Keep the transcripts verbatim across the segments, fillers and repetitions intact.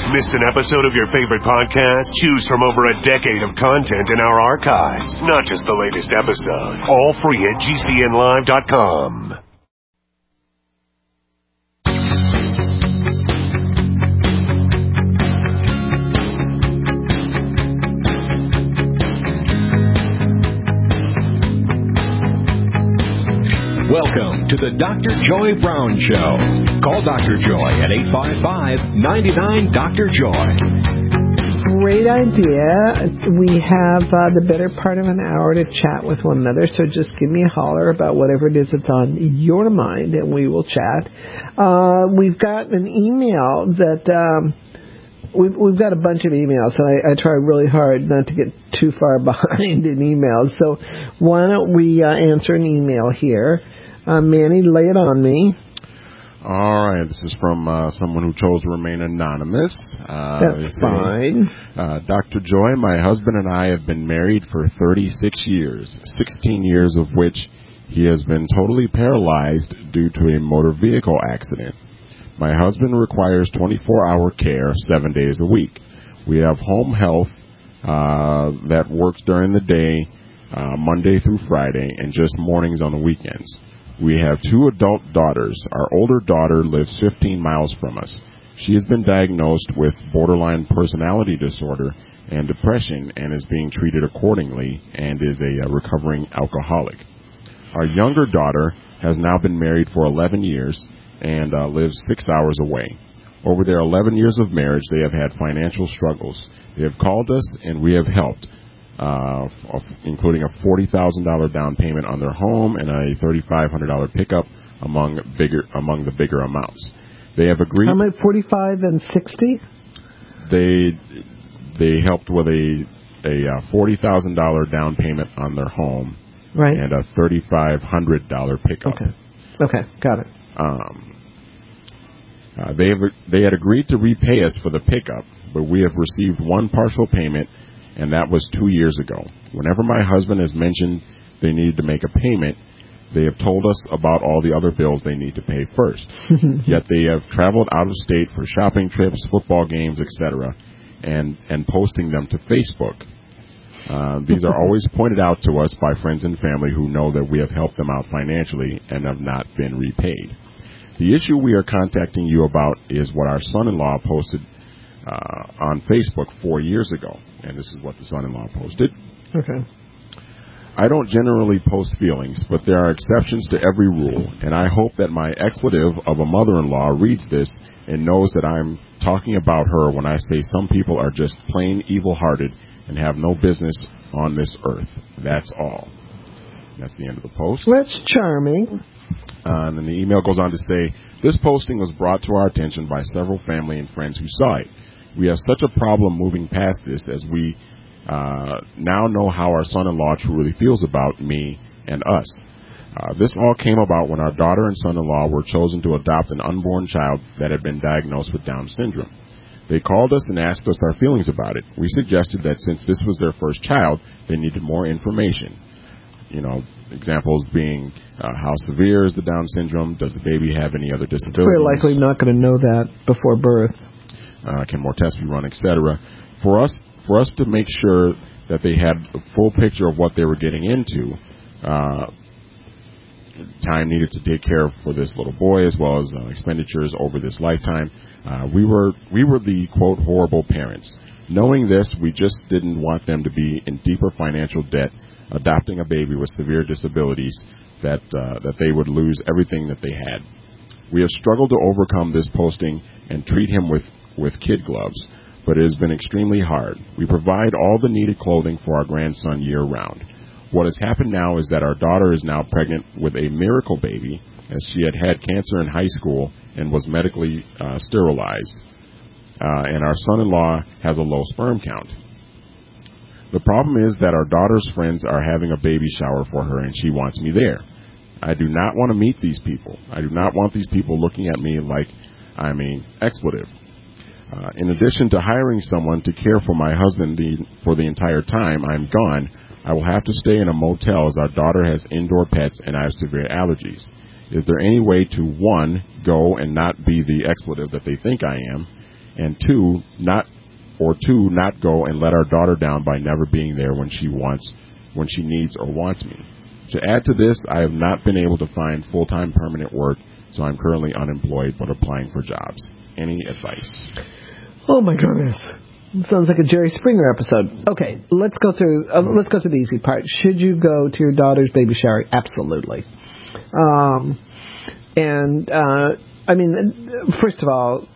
Missed an episode of your favorite podcast? Choose from over a decade of content in our archives, not just the latest episode. All free at G C N live dot com. Welcome to the Doctor Joy Brown Show. Call Doctor Joy at eight five five, nine nine, Doctor Joy. Great idea. We have uh, the better part of an hour to chat with one another, so just give me a holler about whatever it is that's on your mind, and we will chat. Uh, we've got an email that... Um, We've, we've got a bunch of emails, so I, I try really hard not to get too far behind in emails. So why don't we uh, answer an email here? Uh, Manny, lay it on me. All right, this is from uh, someone who chose to remain anonymous. Uh, That's fine. Uh, Doctor Joy, my husband and I have been married for thirty-six years, sixteen years of which he has been totally paralyzed due to a motor vehicle accident. My husband requires twenty-four hour care seven days a week. We have home health uh, that works during the day, uh, Monday through Friday, and just mornings on the weekends. We have two adult daughters. Our older daughter lives fifteen miles from us. She has been diagnosed with borderline personality disorder and depression and is being treated accordingly and is a, a recovering alcoholic. Our younger daughter has now been married for eleven years and uh, lives six hours away. Over their eleven years of marriage, they have had financial struggles. They have called us, and we have helped, uh, f- including a forty thousand dollars down payment on their home and a thirty-five hundred dollars pickup among bigger among the bigger amounts. They have agreed. How many, forty-five and sixty? They they helped with a a uh, forty thousand dollars down payment on their home, right, and a thirty-five hundred dollars pickup. Okay, okay, got it. Um, uh, they have, they had agreed to repay us for the pickup, but we have received one partial payment, and that was two years ago. Whenever my husband has mentioned they need to make a payment, they have told us about all the other bills they need to pay first. Yet they have traveled out of state for shopping trips, football games, et cetera, and and posting them to Facebook. Uh, these are always pointed out to us by friends and family who know that we have helped them out financially and have not been repaid. The issue we are contacting you about is what our son-in-law posted uh, on Facebook four years ago. And this is what the son-in-law posted. Okay. I don't generally post feelings, but there are exceptions to every rule, and I hope that my expletive of a mother-in-law reads this and knows that I'm talking about her when I say some people are just plain evil-hearted and have no business on this earth. That's all. That's the end of the post. That's charming. Uh, and then the email goes on to say, this posting was brought to our attention by several family and friends who saw it. We have such a problem moving past this as we uh, now know how our son-in-law truly feels about me and us. Uh, this all came about when our daughter and son-in-law were chosen to adopt an unborn child that had been diagnosed with Down syndrome. They called us and asked us our feelings about it. We suggested that since this was their first child, they needed more information. You know, examples being uh, how severe is the Down syndrome? Does the baby have any other disabilities? We're likely not going to know that before birth. Uh, can more tests be run, et cetera. For us, for us to make sure that they had a full picture of what they were getting into, uh, time needed to take care of for this little boy as well as uh, expenditures over this lifetime. Uh, we were we were the, quote, horrible parents. Knowing this, we just didn't want them to be in deeper financial debt, adopting a baby with severe disabilities, that uh, that they would lose everything that they had. We have struggled to overcome this posting and treat him with, with kid gloves, but it has been extremely hard. We provide all the needed clothing for our grandson year-round. What has happened now is that our daughter is now pregnant with a miracle baby, as she had had cancer in high school and was medically uh, sterilized. Uh, and our son-in-law has a low sperm count. The problem is that our daughter's friends are having a baby shower for her, and she wants me there. I do not want to meet these people. I do not want these people looking at me like I'm an expletive. Uh, in addition to hiring someone to care for my husband the, for the entire time I'm gone, I will have to stay in a motel as our daughter has indoor pets and I have severe allergies. Is there any way to, one, go and not be the expletive that they think I am, and two, not or two, not go and let our daughter down by never being there when she wants, when she needs or wants me. To add to this, I have not been able to find full-time permanent work, so I'm currently unemployed but applying for jobs. Any advice? Oh my goodness. Sounds like a Jerry Springer episode. Okay, let's go through uh, let's go through the easy part. Should you go to your daughter's baby shower? Absolutely. Um, and, uh, I mean, first of all,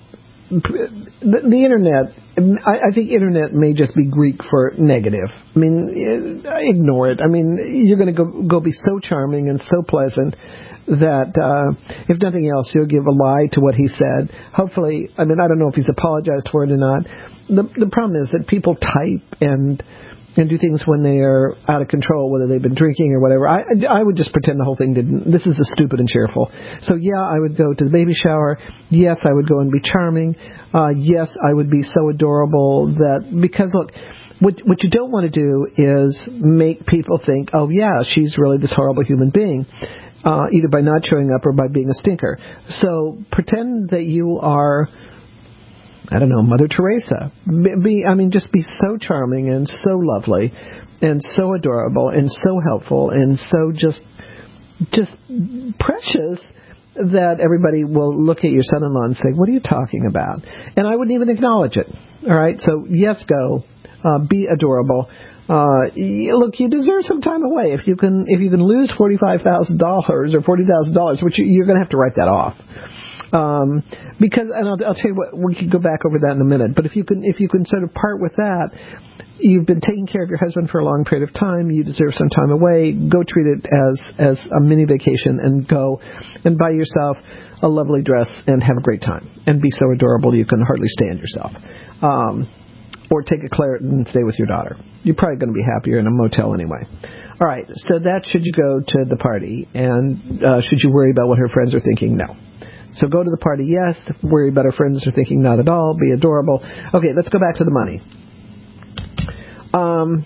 the, the Internet, I, I think Internet may just be Greek for negative. I mean, ignore it. I mean, you're going to go, go be so charming and so pleasant that, uh, if nothing else, you'll give a lie to what he said. Hopefully, I mean, I don't know if he's apologized for it or not. The, the problem is that people type and and do things when they are out of control, whether they've been drinking or whatever. I, I would just pretend the whole thing didn't. This is a stupid and cheerful. So, yeah, I would go to the baby shower. Yes, I would go and be charming. Uh, yes, I would be so adorable that, because, look, what, what you don't want to do is make people think, oh, yeah, she's really this horrible human being, uh, either by not showing up or by being a stinker. So pretend that you are, I don't know, Mother Teresa. Be, I mean, just be so charming and so lovely and so adorable and so helpful and so just just precious that everybody will look at your son-in-law and say, what are you talking about? And I wouldn't even acknowledge it. All right? So, yes, go. Uh, be adorable. Uh, look, you deserve some time away. If you can if you can lose forty-five thousand dollars or forty thousand dollars, which you, you're going to have to write that off. Um, because, and I'll, I'll tell you what, we can go back over that in a minute, but if you can, if you can sort of part with that, you've been taking care of your husband for a long period of time, you deserve some time away, go treat it as, as a mini vacation and go and buy yourself a lovely dress and have a great time and be so adorable you can hardly stand yourself. Um, or take a Claret and stay with your daughter. You're probably going to be happier in a motel anyway. All right, so that should you go to the party, and uh, should you worry about what her friends are thinking? No. So go to the party, yes. Worry about her friends are thinking, not at all. Be adorable. Okay, let's go back to the money. Um,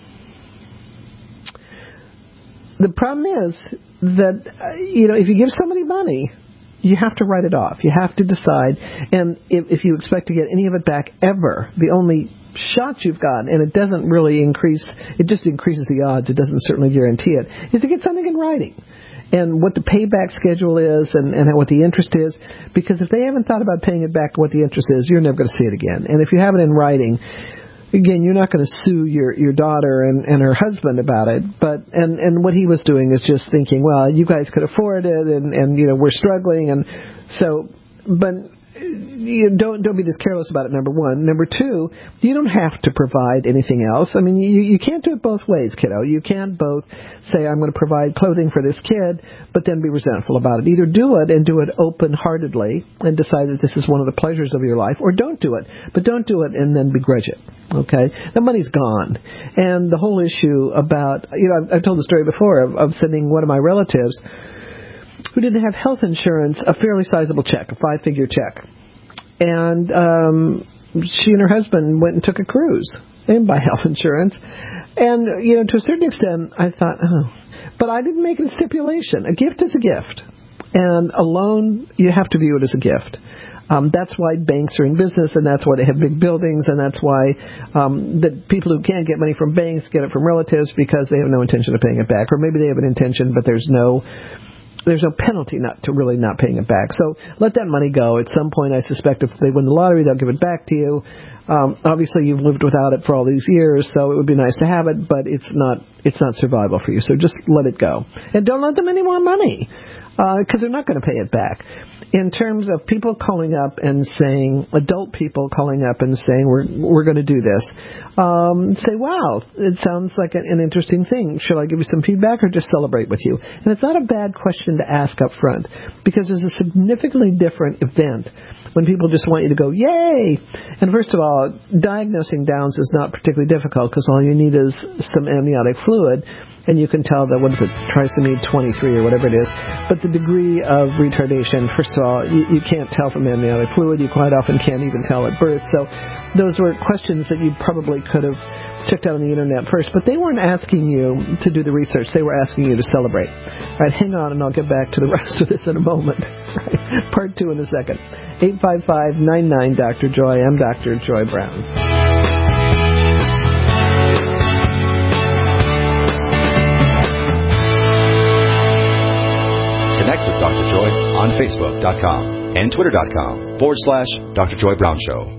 the problem is that, uh, you know, if you give somebody money, you have to write it off. You have to decide. And if, if you expect to get any of it back ever, the only shot you've got, and it doesn't really increase, it just increases the odds, it doesn't certainly guarantee it, is to get something in writing. And what the payback schedule is and, and what the interest is. Because if they haven't thought about paying it back, what the interest is, you're never going to see it again. And if you have it in writing, again, you're not going to sue your, your daughter and, and her husband about it. But and, and what he was doing is just thinking, well, you guys could afford it, and, and you know we're struggling, and so. But you don't don't be this careless about it. Number one. Number two, you don't have to provide anything else. I mean, you you can't do it both ways, kiddo. You can't both say I'm going to provide clothing for this kid, but then be resentful about it. Either do it and do it open-heartedly and decide that this is one of the pleasures of your life, or don't do it, but don't do it and then begrudge it. Okay, the money's gone, and the whole issue about you know I've, I've told the story before of, of sending one of my relatives who didn't have health insurance a fairly sizable check, a five-figure check. And um, she and her husband went and took a cruise. They didn't buy health insurance. And, you know, to a certain extent, I thought, oh. But I didn't make it a stipulation. A gift is a gift. And a loan, you have to view it as a gift. Um, that's why banks are in business, and that's why they have big buildings, and that's why um, the people who can't get money from banks get it from relatives because they have no intention of paying it back. Or maybe they have an intention, but there's no... There's no penalty not to really not paying it back. So let that money go. At some point, I suspect if they win the lottery, they'll give it back to you. Um, obviously, you've lived without it for all these years, so it would be nice to have it, but it's not it's not survival for you. So just let it go. And don't lend them any more money, because uh, they're not going to pay it back. In terms of people calling up and saying, adult people calling up and saying, we're we're going to do this, um, say, wow, it sounds like an, an interesting thing. Should I give you some feedback or just celebrate with you? And it's not a bad question to ask up front, because there's a significantly different event when people just want you to go, yay! And first of all, diagnosing Downs is not particularly difficult, because all you need is some amniotic fluid, and you can tell that, what is it, trisomy twenty-three or whatever it is. But the degree of retardation, first of all, you, you can't tell from amniotic fluid. You quite often can't even tell at birth. So those were questions that you probably could have checked out on the internet first, but they weren't asking you to do the research. They were asking you to celebrate. All right, hang on, and I'll get back to the rest of this in a moment. Right. Part two in a second. eight five five, nine nine, Doctor Joy. I'm Doctor Joy Brown. Connect with Doctor Joy on Facebook.com and Twitter.com forward slash Doctor Joy Brown Show.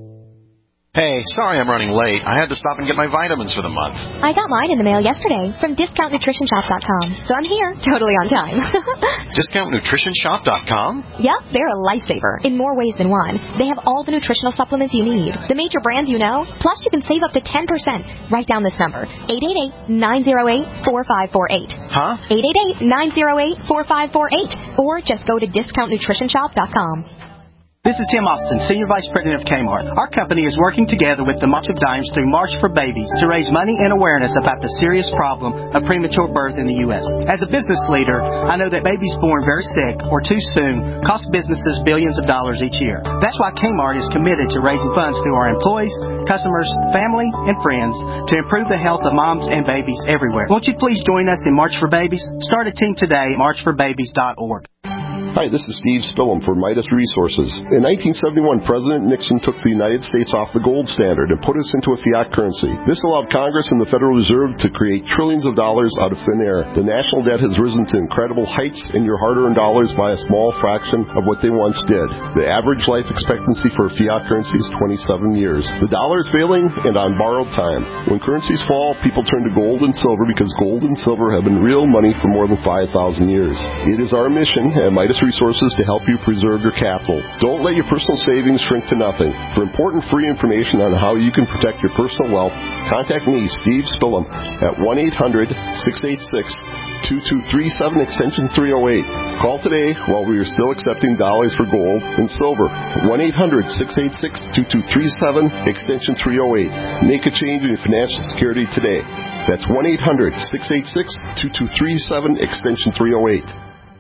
Hey, sorry I'm running late. I had to stop and get my vitamins for the month. I got mine in the mail yesterday from discount nutrition shop dot com, so I'm here, totally on time. discount nutrition shop dot com? Yep, they're a lifesaver in more ways than one. They have all the nutritional supplements you need, the major brands you know, plus you can save up to ten percent. Write down this number, eight eight eight, nine zero eight, four five four eight. Huh? eight eight eight, nine zero eight, four five four eight. Or just go to discount nutrition shop dot com. This is Tim Austin, Senior Vice President of Kmart. Our company is working together with the March of Dimes through March for Babies to raise money and awareness about the serious problem of premature birth in the U S. As a business leader, I know that babies born very sick or too soon cost businesses billions of dollars each year. That's why Kmart is committed to raising funds through our employees, customers, family, and friends to improve the health of moms and babies everywhere. Won't you please join us in March for Babies? Start a team today at march for babies dot org. Hi, this is Steve Spillum for Midas Resources. In nineteen seventy-one, President Nixon took the United States off the gold standard and put us into a fiat currency. This allowed Congress and the Federal Reserve to create trillions of dollars out of thin air. The national debt has risen to incredible heights, and your hard-earned dollars by a small fraction of what they once did. The average life expectancy for a fiat currency is twenty-seven years. The dollar is failing and on borrowed time. When currencies fall, people turn to gold and silver because gold and silver have been real money for more than five thousand years. It is our mission at Midas Resources to help you preserve your capital. Don't let your personal savings shrink to nothing. For important free information on how you can protect your personal wealth, contact me, Steve Spillum, at one eight hundred, six eight six, two two three seven, extension three oh eight. Call today while we are still accepting dollars for gold and silver. one eight hundred, six eight six, two two three seven, extension three oh eight. Make a change in your financial security today. That's one eight hundred, six eight six, two two three seven, extension three oh eight.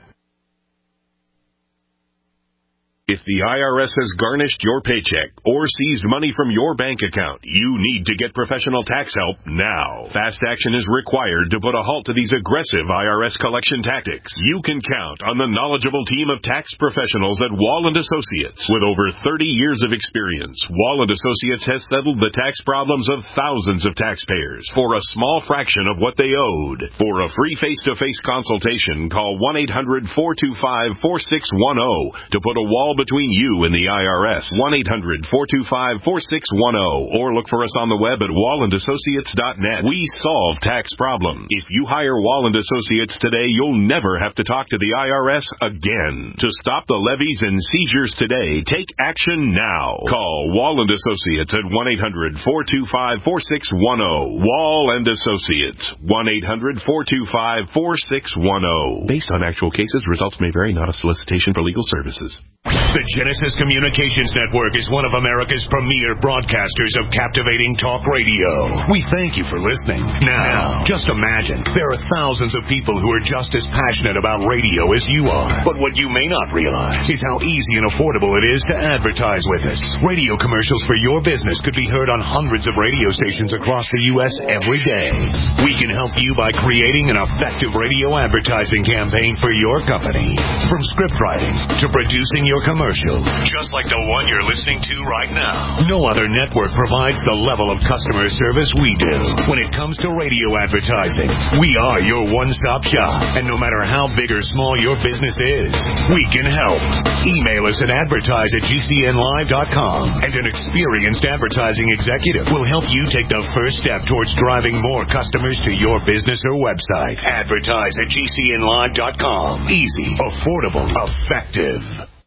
If the I R S has garnished your paycheck or seized money from your bank account, you need to get professional tax help now. Fast action is required to put a halt to these aggressive I R S collection tactics. You can count on the knowledgeable team of tax professionals at Wall and Associates. With over thirty years of experience, Wall and Associates has settled the tax problems of thousands of taxpayers for a small fraction of what they owed. For a free face-to-face consultation, call one eight hundred, four two five, four six one zero to put a wall between you and the I R S. one eight hundred, four two five, four six one zero or look for us on the web at wall and associates dot net. We solve tax problems. If you hire Wall and Associates today, you'll never have to talk to the I R S again. To stop the levies and seizures today, take action now. Call Wall and Associates at one eight hundred, four two five, four six one zero. Wall and Associates, one eight hundred, four two five, four six one zero. Based on actual cases, results may vary, not a solicitation for legal services. The Genesis Communications Network is one of America's premier broadcasters of captivating talk radio. We thank you for listening. Now, just imagine, there are thousands of people who are just as passionate about radio as you are. But what you may not realize is how easy and affordable it is to advertise with us. Radio commercials for your business could be heard on hundreds of radio stations across the U S every day. We can help you by creating an effective radio advertising campaign for your company. From script writing to producing your commercial, just like the one you're listening to right now. No other network provides the level of customer service we do. When it comes to radio advertising, we are your one-stop shop. And no matter how big or small your business is, we can help. Email us at advertise at G C N live dot com, and an experienced advertising executive will help you take the first step towards driving more customers to your business or website. Advertise at G C N live dot com. Easy, affordable, effective.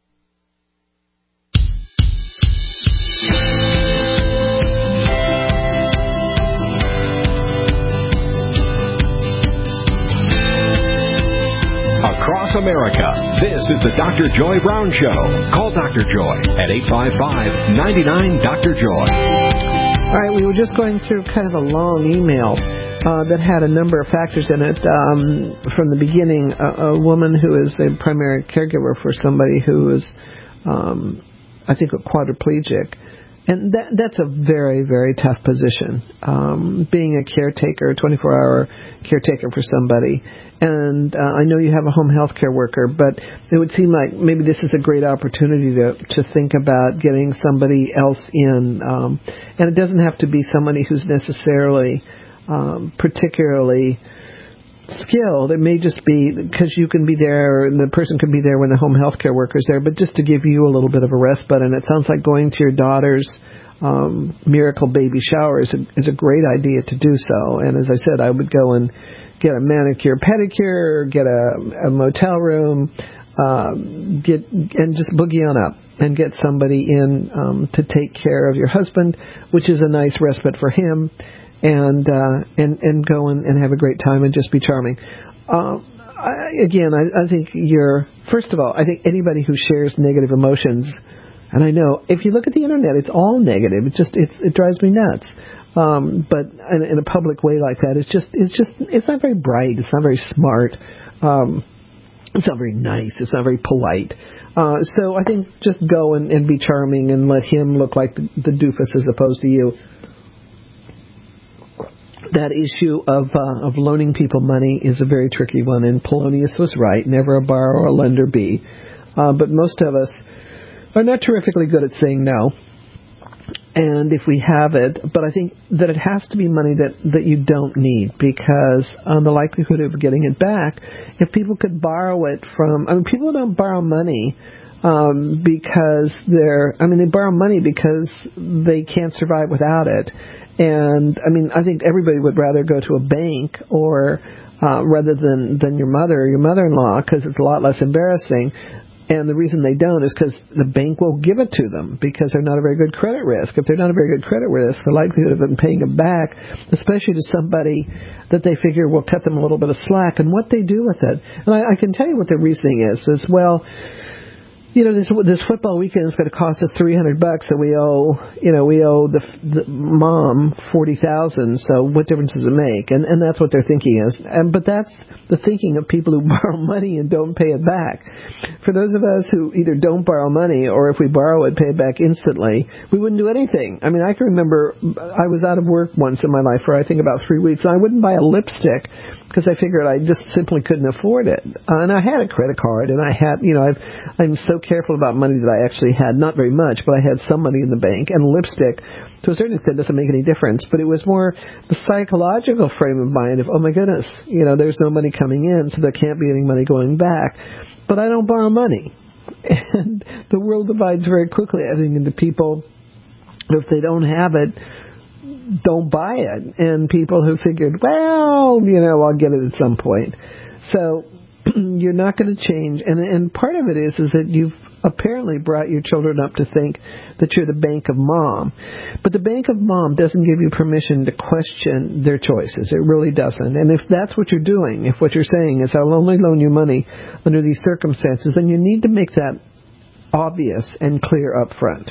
Across America, this is the Doctor Joy Brown Show. Call Doctor Joy at eight five five, nine nine, Doctor Joy. All right, we were just going through kind of a long email uh, that had a number of factors in it. Um, from the beginning, a, a woman who is the primary caregiver for somebody who is, um, I think, a quadriplegic, And that that's a very, very tough position, um, being a caretaker, twenty-four hour caretaker for somebody. And uh, I know you have a home health care worker, but it would seem like maybe this is a great opportunity to, to think about getting somebody else in. Um, and it doesn't have to be somebody who's necessarily um, particularly skilled. It may just be because you can be there and the person can be there when the home health care worker's there, but just to give you a little bit of a respite. And it sounds like going to your daughter's um, miracle baby shower is a, is a great idea to do so. And as I said, I would go and get a manicure, pedicure, get a, a motel room, um, get and just boogie on up and get somebody in um, to take care of your husband, which is a nice respite for him. And, uh, and, and go and, and have a great time and just be charming. Uh, I, again, I, I think you're, first of all, I think anybody who shares negative emotions, and I know if you look at the internet, it's all negative. It just, it's, it drives me nuts. Um, but in, in a public way like that, it's just, it's just, it's not very bright. It's not very smart. Um, it's not very nice. It's not very polite. Uh, so I think just go and, and be charming and let him look like the, the doofus as opposed to you. That issue of uh, of loaning people money is a very tricky one, and Polonius was right. Never a borrower or a lender be. Uh, but most of us are not terrifically good at saying no. And if we have it, but I think that it has to be money that, that you don't need, because on the likelihood of getting it back, if people could borrow it from, I mean, people don't borrow money um, because they're, I mean, they borrow money because they can't survive without it. And, I mean, I think everybody would rather go to a bank or uh, rather than, than your mother or your mother-in-law, because it's a lot less embarrassing. And the reason they don't is because the bank will give it to them because they're not a very good credit risk. If they're not a very good credit risk, the likelihood of them paying it back, especially to somebody that they figure will cut them a little bit of slack, and what they do with it. And I, I can tell you what the reasoning is, is, well, you know, this this football weekend is going to cost us three hundred bucks, and we owe, you know, we owe the, the mom forty thousand. So what difference does it make? And and that's what their thinking is. And but that's the thinking of people who borrow money and don't pay it back. For those of us who either don't borrow money or if we borrow it, pay it back instantly, we wouldn't do anything. I mean, I can remember I was out of work once in my life for I think about three weeks, and I wouldn't buy a lipstick because I figured I just simply couldn't afford it. Uh, and I had a credit card, and I had, you know, I've, I'm so careful about money that I actually had, not very much, but I had some money in the bank, and lipstick, to a certain extent, doesn't make any difference. But it was more the psychological frame of mind of, oh my goodness, you know, there's no money coming in, so there can't be any money going back. But I don't borrow money. And the world divides very quickly, I think, into people, if they don't have it, don't buy it, and people who figured, well, you know, I'll get it at some point. So you're not going to change, and and part of it is is that you've apparently brought your children up to think that you're the bank of mom, but the bank of mom doesn't give you permission to question their choices. It really doesn't. And if that's what you're doing, if what you're saying is I'll only loan you money under these circumstances, then you need to make that obvious and clear up front.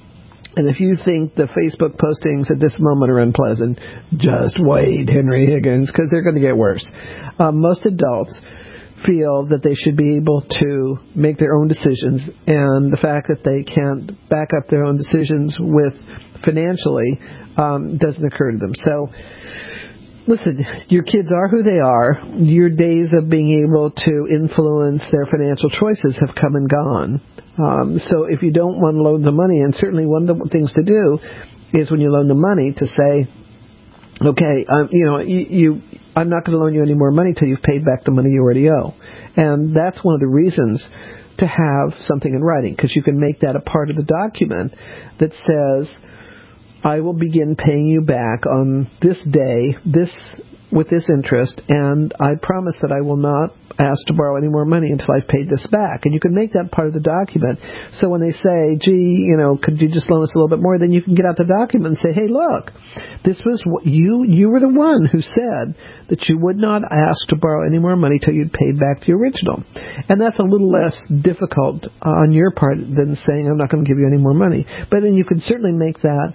And if you think the Facebook postings at this moment are unpleasant, just wait, Henry Higgins, because they're going to get worse. Uh, most adults feel that they should be able to make their own decisions, and the fact that they can't back up their own decisions with financially um, doesn't occur to them. So, listen, your kids are who they are. Your days of being able to influence their financial choices have come and gone. Um, so if you don't want to loan the money, and certainly one of the things to do is when you loan the money to say, okay, um, you know, you, you I'm not going to loan you any more money till you've paid back the money you already owe. And that's one of the reasons to have something in writing, because you can make that a part of the document that says, I will begin paying you back on this day, this with this interest, and I promise that I will not ask to borrow any more money until I've paid this back. And you can make that part of the document. So when they say, gee, you know, could you just loan us a little bit more, then you can get out the document and say, hey, look, this was what you, you were the one who said that you would not ask to borrow any more money till you'd paid back the original. And that's a little less difficult on your part than saying, I'm not going to give you any more money. But then you can certainly make that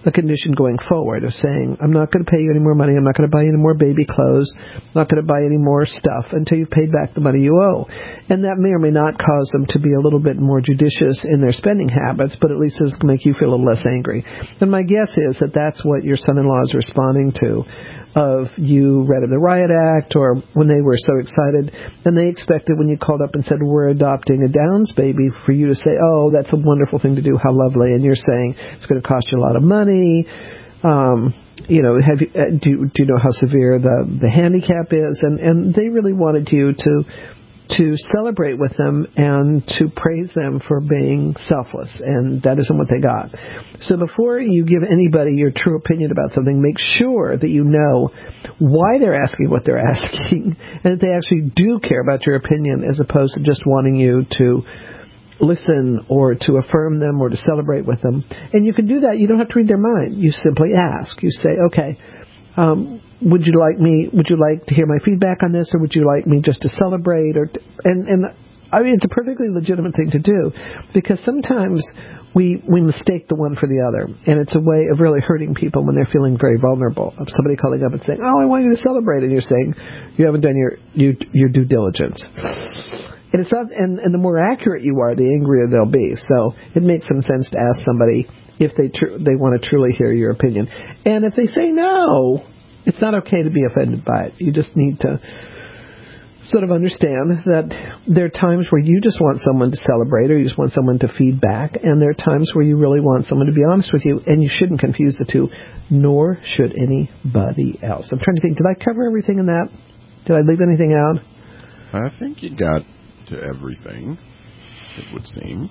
a condition going forward of saying, I'm not going to pay you any more money, I'm not going to buy you any more baby clothes, I'm not going to buy any more stuff until you've paid back the money you owe. And that may or may not cause them to be a little bit more judicious in their spending habits, but at least it's going to make you feel a little less angry. And my guess is that that's what your son-in-law is responding to, of you read of the Riot Act, or when they were so excited, and they expected when you called up and said, we're adopting a Downs baby, for you to say, oh, that's a wonderful thing to do, how lovely, and you're saying it's going to cost you a lot of money. Um, you know, have you, uh, do, do you know how severe the, the handicap is? And, and they really wanted you to to celebrate with them and to praise them for being selfless, and that isn't what they got. So before you give anybody your true opinion about something, make sure that you know why they're asking what they're asking, and that they actually do care about your opinion as opposed to just wanting you to listen or to affirm them or to celebrate with them. And you can do that. You don't have to read their mind. You simply ask. You say, okay, um, would you like me, would you like to hear my feedback on this, or would you like me just to celebrate? Or to, and, and I mean, it's a perfectly legitimate thing to do, because sometimes we we mistake the one for the other, and it's a way of really hurting people when they're feeling very vulnerable. Of somebody calling up and saying, oh, I want you to celebrate, and you're saying, you haven't done your your, your due diligence. And it's not, and, and the more accurate you are, the angrier they'll be. So it makes some sense to ask somebody if they tr- they want to truly hear your opinion. And if they say no, it's not okay to be offended by it. You just need to sort of understand that there are times where you just want someone to celebrate, or you just want someone to feed back, and there are times where you really want someone to be honest with you, and you shouldn't confuse the two, nor should anybody else. I'm trying to think, did I cover everything in that? Did I leave anything out? I think you got to everything, it would seem.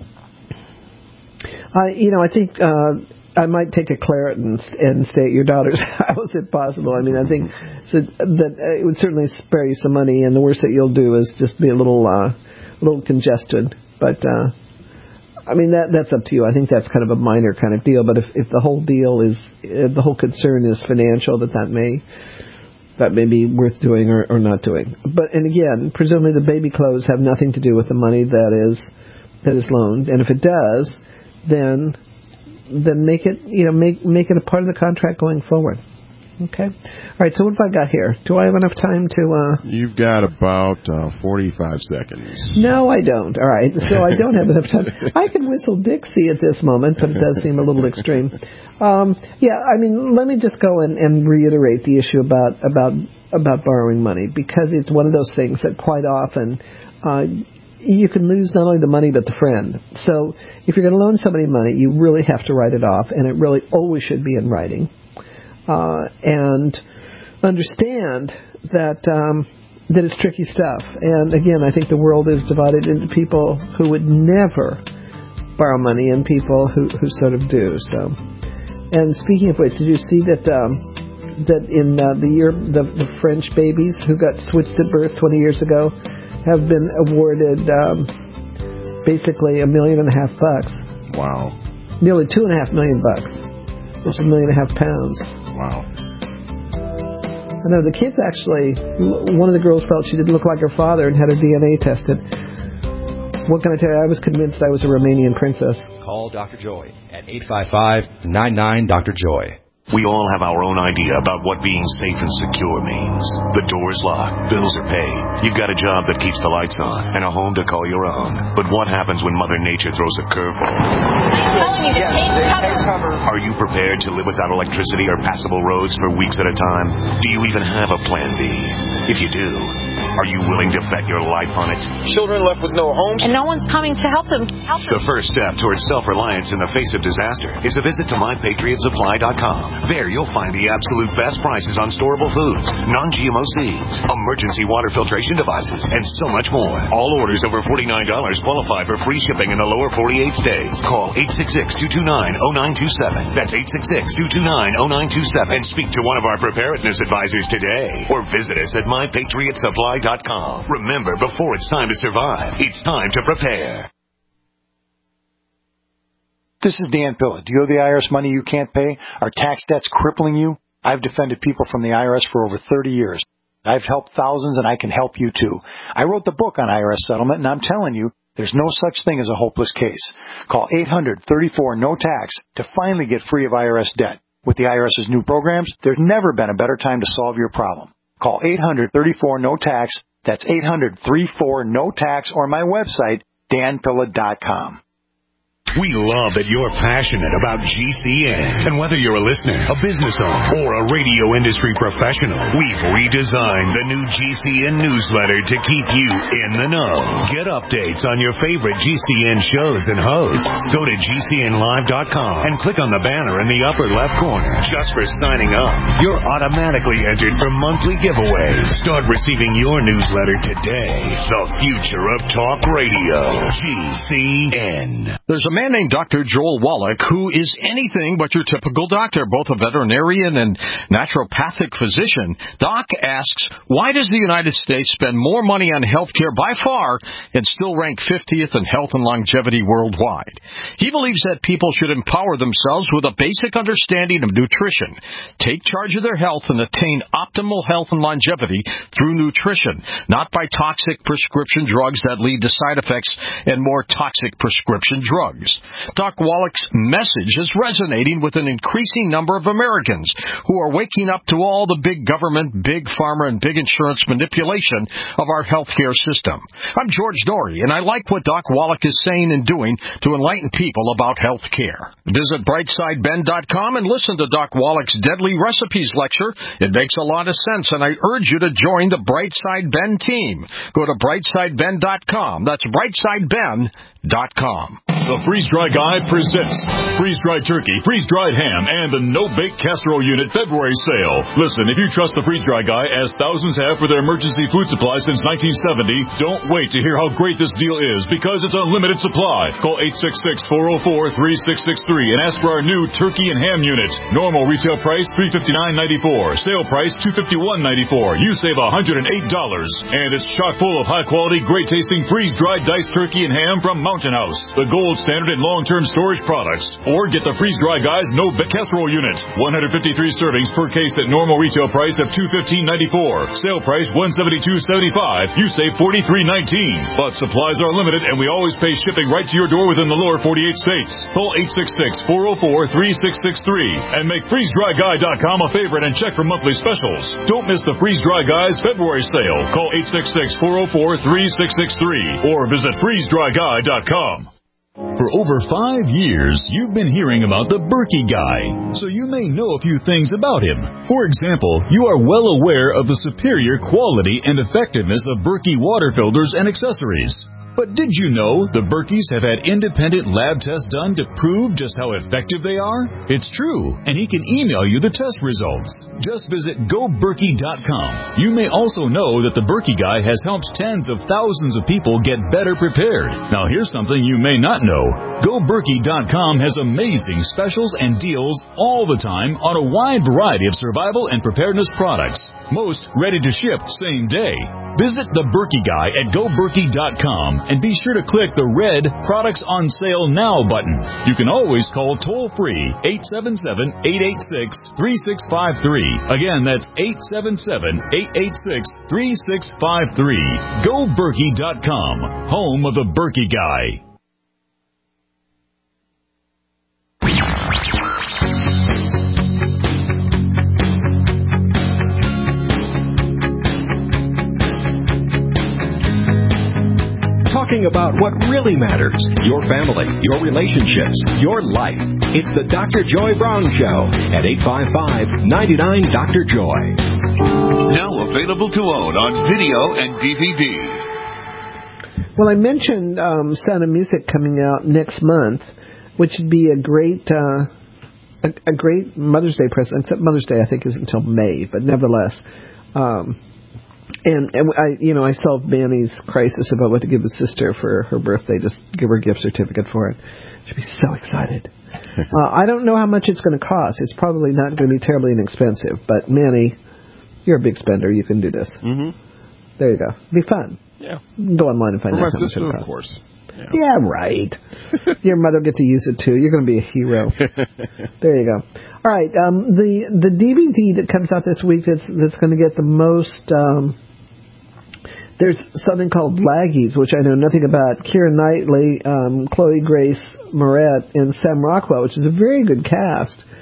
Uh, you know, I think uh, I might take a claret and, and stay at your daughter's house if possible. I mean, I think so that it would certainly spare you some money, and the worst that you'll do is just be a little, uh, a little congested. But uh, I mean, that that's up to you. I think that's kind of a minor kind of deal. But if, if the whole deal is, if the whole concern is financial, that that may that may be worth doing or, or not doing. But and again, presumably the baby clothes have nothing to do with the money that is that is loaned, and if it does, then then make it, you know, make make it a part of the contract going forward. Okay. All right. So what have I got here? Do I have enough time to? Uh... You've got about uh, forty-five seconds. No, I don't. All right. So I don't have enough time. I could whistle Dixie at this moment, but it does seem a little extreme. Um, yeah. I mean, let me just go and, and reiterate the issue about about about borrowing money, because it's one of those things that quite often. Uh, You can lose not only the money but the friend. So if you're going to loan somebody money, you really have to write it off, and it really always should be in writing. Uh, and understand that um, that it's tricky stuff. And again, I think the world is divided into people who would never borrow money and people who, who sort of do. So, and speaking of which, did you see that um, that in uh, the year the, the French babies who got switched at birth twenty years ago have been awarded um, basically a million and a half bucks. Wow. Nearly two and a half million bucks, which is a million and a half pounds. Wow. I know the kids actually, one of the girls felt she didn't look like her father and had her D N A tested. What can I tell you? I was convinced I was a Romanian princess. Call Doctor Joy at eight five five, nine nine, Doctor Joy. We all have our own idea about what being safe and secure means. The door's locked, bills are paid, you've got a job that keeps the lights on, and a home to call your own. But what happens when Mother Nature throws a curveball? Are you prepared to live without electricity or passable roads for weeks at a time? Do you even have a plan B? If you do, are you willing to bet your life on it? Children left with no homes, and no one's coming to help them. Help them. The first step towards self-reliance in the face of disaster is a visit to my patriot supply dot com. There you'll find the absolute best prices on storable foods, non-G M O seeds, emergency water filtration devices, and so much more. All orders over forty-nine dollars qualify for free shipping in the lower forty-eight states. Call eight six six, two two nine, zero nine two seven. That's eight six six, two two nine, zero nine two seven. And speak to one of our preparedness advisors today. Or visit us at my patriot supply dot com. Remember, before it's time to survive, it's time to prepare. This is Dan Pilla. Do you owe the I R S money you can't pay? Are tax debts crippling you? I've defended people from the I R S for over thirty years. I've helped thousands, and I can help you too. I wrote the book on I R S settlement, and I'm telling you, there's no such thing as a hopeless case. Call eight hundred, thirty-four, no tax to finally get free of I R S debt. With the IRS's new programs, there's never been a better time to solve your problem. Call eight hundred, thirty-four, no tax. That's eight hundred, thirty-four, no tax, or my website, dan pilla dot com. We love that you're passionate about G C N. And whether you're a listener, a business owner, or a radio industry professional, we've redesigned the new G C N newsletter to keep you in the know. Get updates on your favorite G C N shows and hosts. Go to G C N live dot com and click on the banner in the upper left corner. Just for signing up, you're automatically entered for monthly giveaways. Start receiving your newsletter today. The future of talk radio. G C N. There's a man named Doctor Joel Wallach who is anything but your typical doctor, both a veterinarian and naturopathic physician. Doc asks, why does the United States spend more money on health care by far and still rank fiftieth in health and longevity worldwide? He believes that people should empower themselves with a basic understanding of nutrition, take charge of their health, and attain optimal health and longevity through nutrition, not by toxic prescription drugs that lead to side effects and more toxic prescription drugs. Doc Wallach's message is resonating with an increasing number of Americans who are waking up to all the big government, big pharma, and big insurance manipulation of our healthcare system. I'm George Dory, and I like what Doc Wallach is saying and doing to enlighten people about health care. Visit brightside ben dot com and listen to Doc Wallach's Deadly Recipes lecture. It makes a lot of sense, and I urge you to join the Brightside Ben team. Go to brightside ben dot com. That's brightside ben dot com. The Freeze-Dry Guy presents freeze-dried turkey, freeze-dried ham, and the no-bake casserole unit February sale. Listen, if you trust the Freeze-Dry Guy, as thousands have for their emergency food supply since nineteen seventy, don't wait to hear how great this deal is, because it's unlimited supply. Call eight six six, four oh four, three six six three and ask for our new turkey and ham unit. Normal retail price three hundred fifty-nine dollars and ninety-four cents. Sale price two hundred fifty-one dollars and ninety-four cents. You save one hundred eight dollars. And it's chock full of high-quality, great-tasting freeze-dried diced turkey and ham from Mountain House, the gold standard in long-term storage products. Or get the Freeze-Dry Guy's no-bake casserole unit. one hundred fifty-three servings per case at normal retail price of two hundred fifteen dollars and ninety-four cents. Sale price one hundred seventy-two dollars and seventy-five cents. You save forty-three dollars and nineteen cents. But supplies are limited, and we always pay shipping right to your door within the lower forty-eight states. Call eight six six, four oh four, three six six three and make freeze dry guy dot com a favorite and check for monthly specials. Don't miss the Freeze-Dry Guy's February sale. Call eight six six, four oh four, three six six three or visit freeze dry guy dot com. For over five years, you've been hearing about the Berkey Guy, so you may know a few things about him. For example, you are well aware of the superior quality and effectiveness of Berkey water filters and accessories. But did you know the Berkeys have had independent lab tests done to prove just how effective they are? It's true, and he can email you the test results. Just visit go berkey dot com. You may also know that the Berkey Guy has helped tens of thousands of people get better prepared. Now here's something you may not know. go berkey dot com has amazing specials and deals all the time on a wide variety of survival and preparedness products. Most ready to ship same day. Visit the Berkey Guy at go berkey dot com and be sure to click the red Products on Sale Now button. You can always call toll-free eight seven seven, eight eight six, three six five three. Again, that's eight seven seven, eight eight six, three six five three. go berkey dot com, home of the Berkey Guy. Talking about what really matters, your family, your relationships, your life. It's the Doctor Joy Brown Show at eight five five, nine nine, Doctor Joy. Now available to own on video and D V D. Well, I mentioned um, Sound of Music coming out next month, which would be a great uh, a, a great Mother's Day present. Except Mother's Day, I think, is until May, but nevertheless. Um, And, and I, you know, I solved Manny's crisis about what to give his sister for her birthday. Just give her a gift certificate for it. She'll be so excited. uh, I don't know how much it's going to cost. It's probably not going to be terribly inexpensive. But Manny, you're a big spender. You can do this. Mm-hmm. There you go. It'll be fun. Yeah. Go online and find for out my how sister, much it of course. Yeah, yeah right. Your mother will get to use it too. You're going to be a hero. There you go. All right. Um, the the D V D that comes out this week that's that's going to get the most. Um, There's something called Laggies, which I know nothing about. Keira Knightley, um, Chloe Grace Moretz, and Sam Rockwell, which is a very good cast.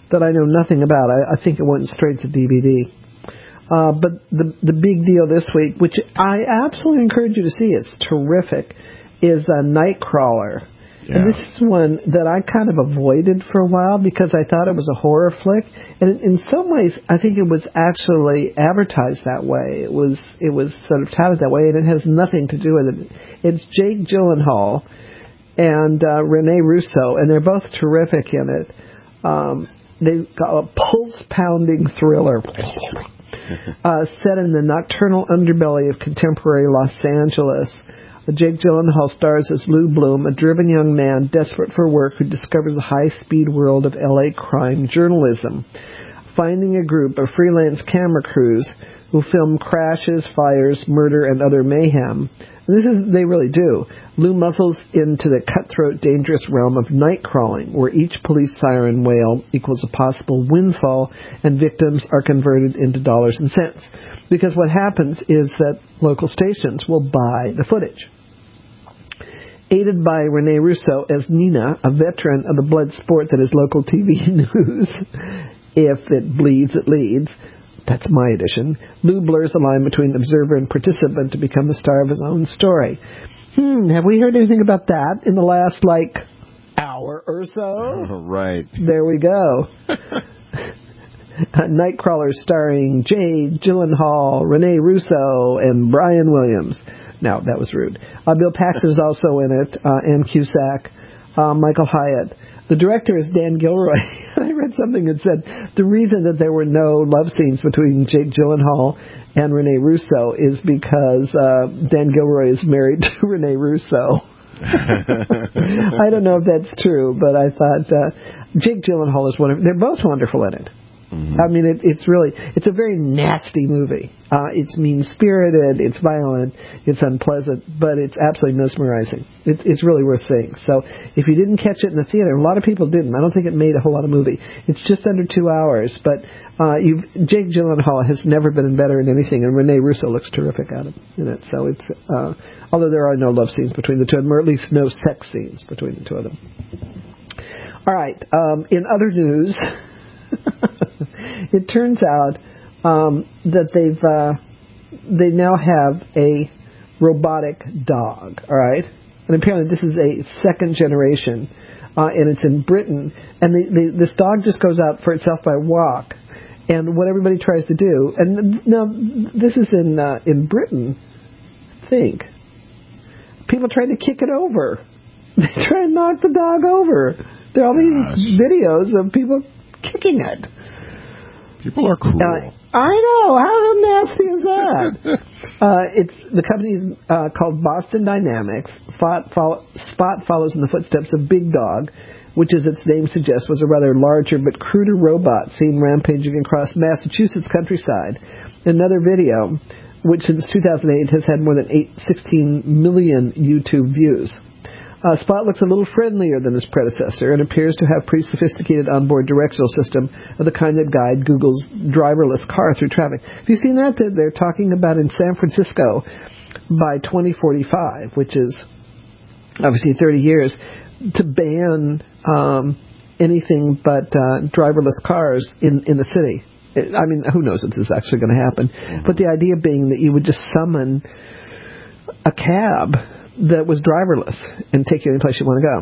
that I know nothing about. I, I think it went straight to D V D. Uh, but the the big deal this week, which I absolutely encourage you to see, it's terrific, is uh, Nightcrawler. Yeah. And this is one that I kind of avoided for a while because I thought it was a horror flick. And in some ways, I think it was actually advertised that way. It was it was sort of touted that way, and it has nothing to do with it. It's Jake Gyllenhaal and uh, Rene Russo, and they're both terrific in it. Um, they've got a pulse-pounding thriller uh, set in the nocturnal underbelly of contemporary Los Angeles. Jake Gyllenhaal stars as Lou Bloom, a driven young man desperate for work who discovers the high-speed world of L A crime journalism, finding a group of freelance camera crews who film crashes, fires, murder, and other mayhem. And this is, they really do. Lou muscles into the cutthroat, dangerous realm of night crawling, where each police siren wail equals a possible windfall, and victims are converted into dollars and cents. Because what happens is that local stations will buy the footage. Aided by Rene Russo as Nina, a veteran of the blood sport that is local T V news, if it bleeds, it leads. That's my edition. Lou blurs the line between observer and participant to become the star of his own story. Hmm, have we heard anything about that in the last, like, hour or so? Right. There we go. Nightcrawler starring Jake Gyllenhaal, Rene Russo, and Brian Williams. No, that was rude. Uh, Bill Paxton is also in it, uh, Ann Cusack, uh, Michael Hyatt. The director is Dan Gilroy. I read something that said the reason that there were no love scenes between Jake Gyllenhaal and Rene Russo is because uh, Dan Gilroy is married to Rene Russo. I don't know if that's true, but I thought uh, Jake Gyllenhaal is wonderful. They're both wonderful in it. Mm-hmm. I mean, it, it's really, it's a very nasty movie. Uh, it's mean-spirited, it's violent, it's unpleasant, but it's absolutely mesmerizing. It's, it's really worth seeing. So if you didn't catch it in the theater, a lot of people didn't. I don't think it made a whole lot of movie. It's just under two hours, but uh, you've, Jake Gyllenhaal has never been better in anything, and Rene Russo looks terrific at it, in it. So it's, uh, although there are no love scenes between the two of them, or at least no sex scenes between the two of them. All right, um, in other news... It turns out um, that they've uh, they now have a robotic dog, all right? And apparently this is a second generation, uh, and it's in Britain. And the, the, this dog just goes out for itself by walk. And what everybody tries to do, and now this is in uh, in Britain, I think, people try to kick it over. They try and knock the dog over. There are all these videos of people kicking it. People are cruel. Uh, I know. How nasty is that? uh, it's the company's uh, called Boston Dynamics. Spot, follow, Spot follows in the footsteps of Big Dog, which, as its name suggests, was a rather larger but cruder robot seen rampaging across Massachusetts countryside. Another video, which since two thousand eight has had more than eight, sixteen million YouTube views. Uh, Spot looks a little friendlier than its predecessor and appears to have pretty sophisticated onboard directional system of the kind that guide Google's driverless car through traffic. Have you seen that? They're talking about in San Francisco by twenty forty-five, which is obviously thirty years, to ban um, anything but uh, driverless cars in, in the city. I mean, who knows if this is actually going to happen. Mm-hmm. But the idea being that you would just summon a cab that was driverless and take you any place you want to go.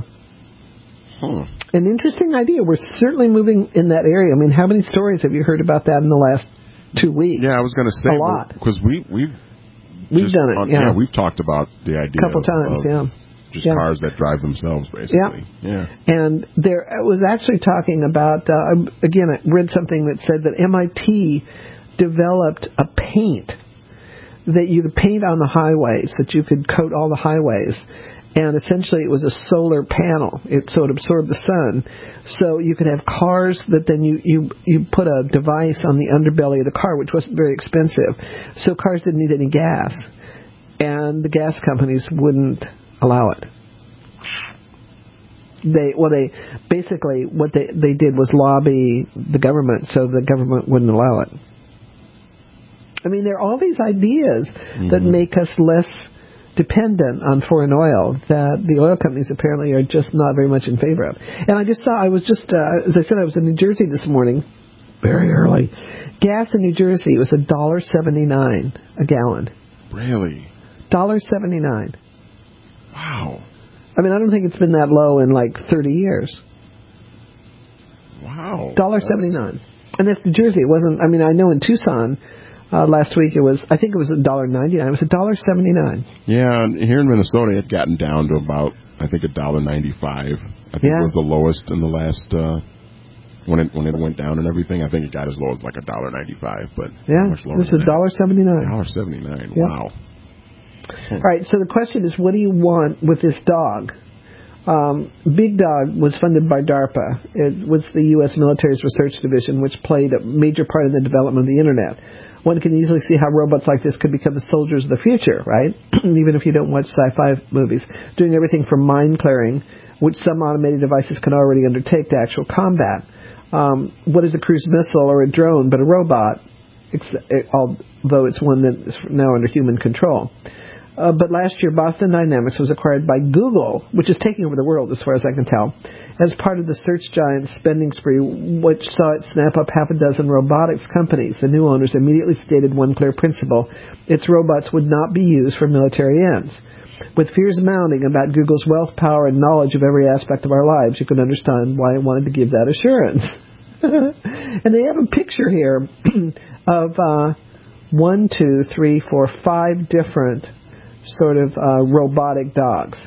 Hmm. An interesting idea. We're certainly moving in that area. I mean, how many stories have you heard about that in the last two weeks? Yeah, I was going to say a lot because we we've we've done it. On, yeah. yeah, we've talked about the idea a couple of, times. of yeah, just yeah. cars that drive themselves, basically. Yeah, yeah. And there I was actually talking about uh, again. I read something that said that M I T developed a paint that you could paint on the highways, that you could coat all the highways. And essentially it was a solar panel. It, so it absorbed the sun. So you could have cars that then you, you, you put a device on the underbelly of the car, which wasn't very expensive. So cars didn't need any gas. And the gas companies wouldn't allow it. They, well, they, basically what they, they did was lobby the government so the government wouldn't allow it. I mean, there are all these ideas mm-hmm. that make us less dependent on foreign oil that the oil companies apparently are just not very much in favor of. And I just saw, I was just, uh, as I said, I was in New Jersey this morning, very early. Gas in New Jersey was one dollar seventy-nine a gallon. Really? one dollar seventy-nine. Wow. I mean, I don't think it's been that low in like thirty years. Wow. one dollar seventy-nine. And that's New Jersey. It wasn't, I mean, I know in Tucson uh, last week it was, I think it was one dollar ninety-nine. It was one dollar seventy-nine. Yeah, and here in Minnesota it had gotten down to about, I think, one dollar ninety-five. I think yeah. it was the lowest in the last, uh, when it when it went down and everything. I think it got as low as like one dollar ninety-five, but yeah, much lower this is one dollar seventy-nine. one dollar seventy-nine, yeah. Wow. All right, so the question is, what do you want with this dog? Um, Big Dog was funded by DARPA. It was the U S military's research division, which played a major part in the development of the Internet. One can easily see how robots like this could become the soldiers of the future, right? Even if you don't watch sci-fi movies. Doing everything from mine clearing, which some automated devices can already undertake, to actual combat. Um, what is a cruise missile or a drone but a robot, although it's one that is now under human control? Uh, but last year, Boston Dynamics was acquired by Google, which is taking over the world as far as I can tell, as part of the search giant's spending spree, which saw it snap up half a dozen robotics companies. The new owners immediately stated one clear principle: its robots would not be used for military ends. With fears mounting about Google's wealth, power, and knowledge of every aspect of our lives, you can understand why I wanted to give that assurance. And they have a picture here of uh, one, two, three, four, five different sort of uh, robotic dogs.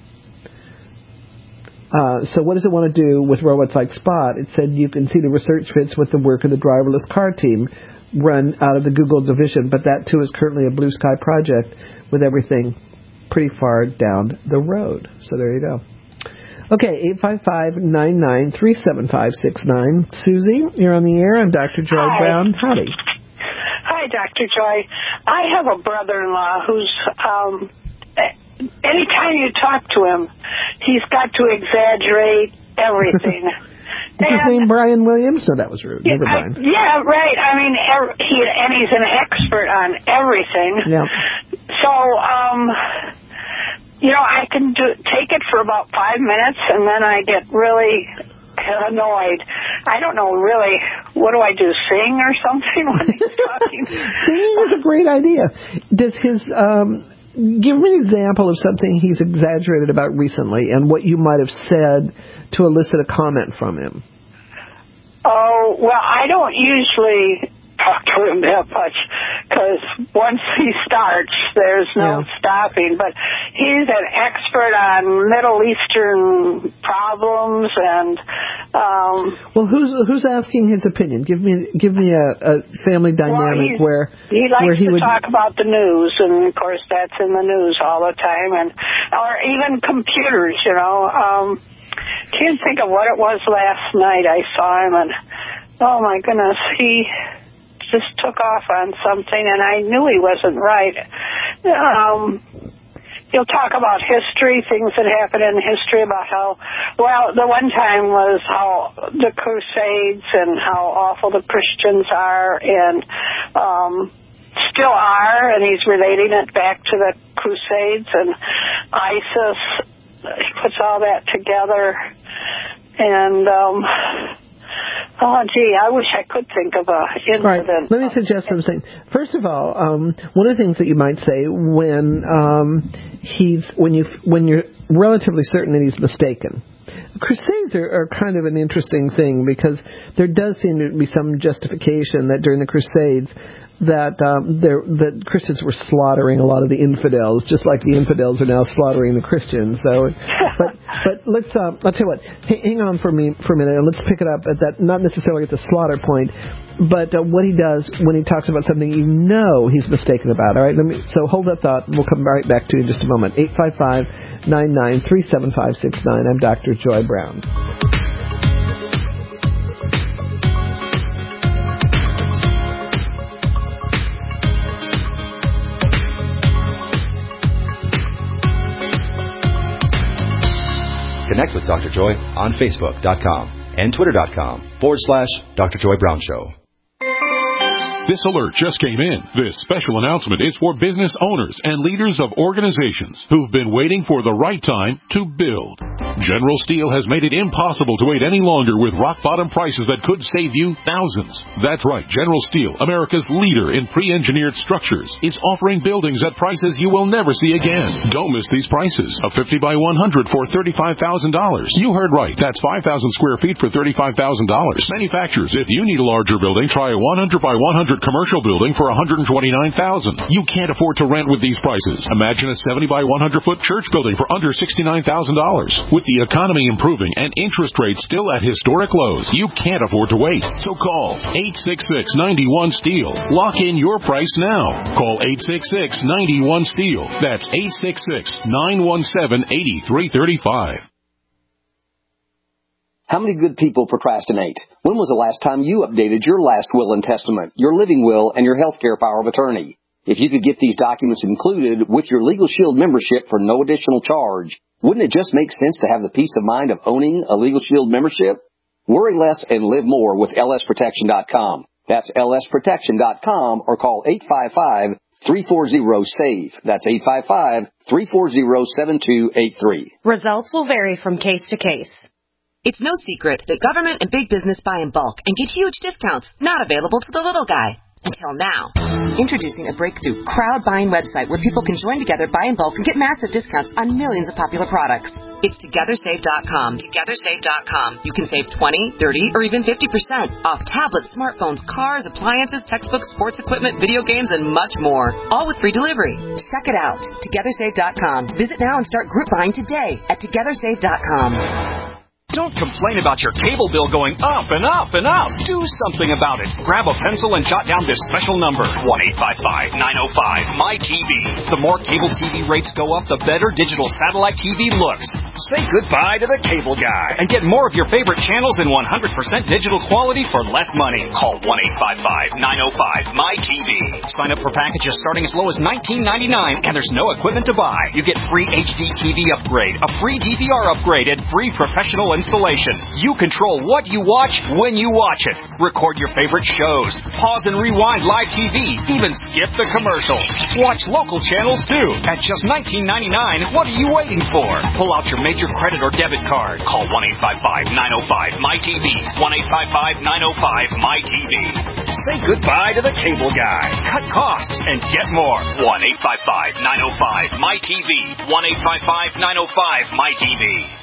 Uh, so what does it want to do with robots like Spot? It said you can see the research fits with the work of the driverless car team run out of the Google division, but that too is currently a blue sky project with everything pretty far down the road. So there you go. Okay, eight five five, nine nine three seven five six nine. Susie, you're on the air. I'm Doctor Joy Hi. Brown. Howdy. Hi, Doctor Joy. I have a brother-in-law who's, um, anytime you talk to him, he's got to exaggerate everything. Is his name Brian Williams? No, that was rude. Never mind. I, yeah, right. I mean, er, he and he's an expert on everything. Yeah. So, um, you know, I can do, take it for about five minutes, and then I get really annoyed. I don't know, really, what do I do, sing or something when he's talking? Singing is a great idea. Does his, um, give me an example of something he's exaggerated about recently and what you might have said to elicit a comment from him. Oh, well, I don't usually talk to him that much because once he starts, there's no yeah. stopping. But he's an expert on Middle Eastern problems and. Um, well, who's who's asking his opinion? Give me give me a, a family dynamic well, where he likes where he to would talk about the news, and of course that's in the news all the time, and or even computers. You know, um, can't think of what it was last night. I saw him, and oh my goodness, he just took off on something, and I knew he wasn't right. Um, he'll talk about history, things that happened in history, about how, well, the one time was how the Crusades and how awful the Christians are and um, still are, and he's relating it back to the Crusades and ISIS. He puts all that together, and um, oh, gee, I wish I could think of a incident. Right. Let me suggest something. First of all, um, one of the things that you might say when um, he's when you when you're relatively certain that he's mistaken. Crusades are, are kind of an interesting thing because there does seem to be some justification that during the Crusades that um, there, that Christians were slaughtering a lot of the infidels, just like the infidels are now slaughtering the Christians. So, but but let's uh, I'll tell you what. H- hang on for me for a minute, and let's pick it up at that. Not necessarily at the slaughter point, but uh, what he does when he talks about something you know he's mistaken about. All right, let me. So hold that thought. We'll come right back to you in just a moment. Eight five five nine nine three seven five six nine. I'm Doctor Joy Brown. Connect with Doctor Joy on Facebook dot com and Twitter dot com forward slash Doctor Joy Brown Show. This alert just came in. This special announcement is for business owners and leaders of organizations who've been waiting for the right time to build. General Steel has made it impossible to wait any longer with rock-bottom prices that could save you thousands. That's right. General Steel, America's leader in pre-engineered structures, is offering buildings at prices you will never see again. Don't miss these prices. A fifty by one hundred for thirty-five thousand dollars. You heard right. That's five thousand square feet for thirty-five thousand dollars. Manufacturers, if you need a larger building, try a one hundred by one hundred commercial building for one hundred twenty-nine thousand dollars. You can't afford to rent with these prices. Imagine a seventy by one hundred foot church building for under sixty-nine thousand dollars. With the economy improving and interest rates still at historic lows, you can't afford to wait. So call eight six six, nine one, STEEL. Lock in your price now. Call eight six six, nine one, STEEL. That's eight six six, nine one seven, eight three three five. How many good people procrastinate? When was the last time you updated your last will and testament, your living will, and your healthcare power of attorney? If you could get these documents included with your Legal Shield membership for no additional charge, wouldn't it just make sense to have the peace of mind of owning a Legal Shield membership? Worry less and live more with L S protection dot com. That's L S protection dot com or call eight five five, three four zero, SAVE. That's eight five five, three four zero, seven two eight three. Results will vary from case to case. It's no secret that government and big business buy in bulk and get huge discounts not available to the little guy. Until now. Introducing a breakthrough crowd buying website where people can join together, buy in bulk, and get massive discounts on millions of popular products. It's Together Save dot com. Together Save dot com. You can save twenty, thirty, or even fifty percent off tablets, smartphones, cars, appliances, textbooks, sports equipment, video games, and much more. All with free delivery. Check it out. Together Save dot com. Visit now and start group buying today at Together Save dot com. Don't complain about your cable bill going up and up and up. Do something about it. Grab a pencil and jot down this special number, one eight five five, nine oh five, M Y T V. The more cable T V rates go up, the better digital satellite T V looks. Say goodbye to the cable guy and get more of your favorite channels in one hundred percent digital quality for less money. Call one eight five five, nine oh five, M Y T V. Sign up for packages starting as low as nineteen ninety-nine, and there's no equipment to buy. You get free H D T V upgrade, a free D V R upgrade, and free professional installation. You control what you watch when you watch it. Record your favorite shows. Pause and rewind live T V. Even skip the commercials. Watch local channels too. At just nineteen ninety-nine, what are you waiting for? Pull out your major credit or debit card. Call one eight five five, nine oh five, M Y T V. one eight five five, nine oh five, M Y T V. Say goodbye to the cable guy. Cut costs and get more. one eight five five, nine oh five, M Y T V. one eight five five, nine oh five, M Y T V.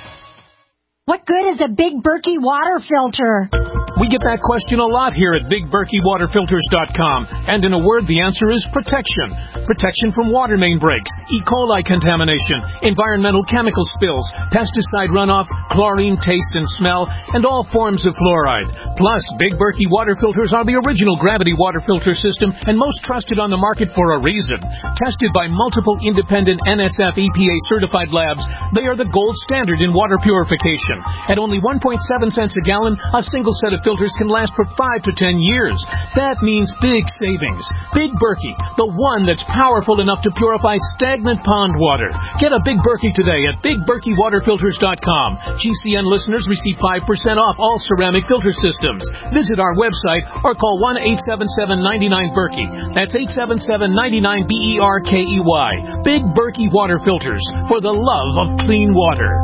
What good is a Big Berkey water filter? We get that question a lot here at Big Berkey Water Filters dot com. And in a word, the answer is protection. Protection from water main breaks, E. coli contamination, environmental chemical spills, pesticide runoff, chlorine taste and smell, and all forms of fluoride. Plus, Big Berkey water filters are the original gravity water filter system and most trusted on the market for a reason. Tested by multiple independent N S F E P A certified labs, they are the gold standard in water purification. At only one point seven cents a gallon, a single set of filters can last for five to ten years. That means big savings. Big Berkey, the one that's powerful enough to purify stagnant pond water. Get a Big Berkey today at Big Berkey Water Filters dot com. G C N listeners receive five percent off all ceramic filter systems. Visit our website or call one eight seven seven, nine nine, Berkey. That's eight seven seven, nine nine, B E R K E Y. Big Berkey Water Filters, for the love of clean water.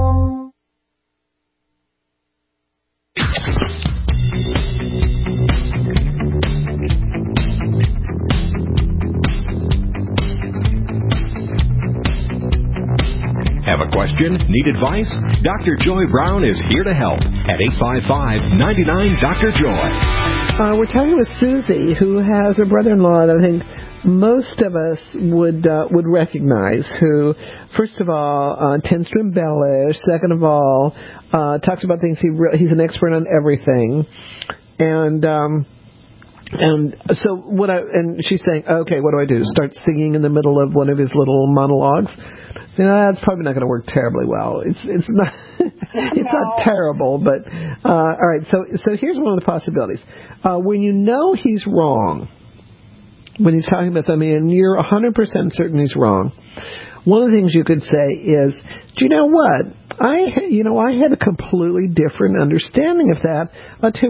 Have a question? Need advice? Doctor Joy Brown is here to help at eight five five, nine nine, Doctor Joy. Uh, we're talking with Susie, who has a brother-in-law that I think most of us would uh, would recognize, who, first of all, uh, tends to embellish. Second of all, uh, talks about things he re- he's an expert on everything, and um, and so what I and she's saying, okay, what do I do? Start singing in the middle of one of his little monologues? You know, that's probably not going to work terribly well. It's it's not it's not terrible, but uh, all right. So so here's one of the possibilities. Uh, when you know he's wrong, when he's talking about something and you're one hundred percent certain he's wrong, one of the things you could say is, do you know what? I you know I had a completely different understanding of that. I'll tell you what.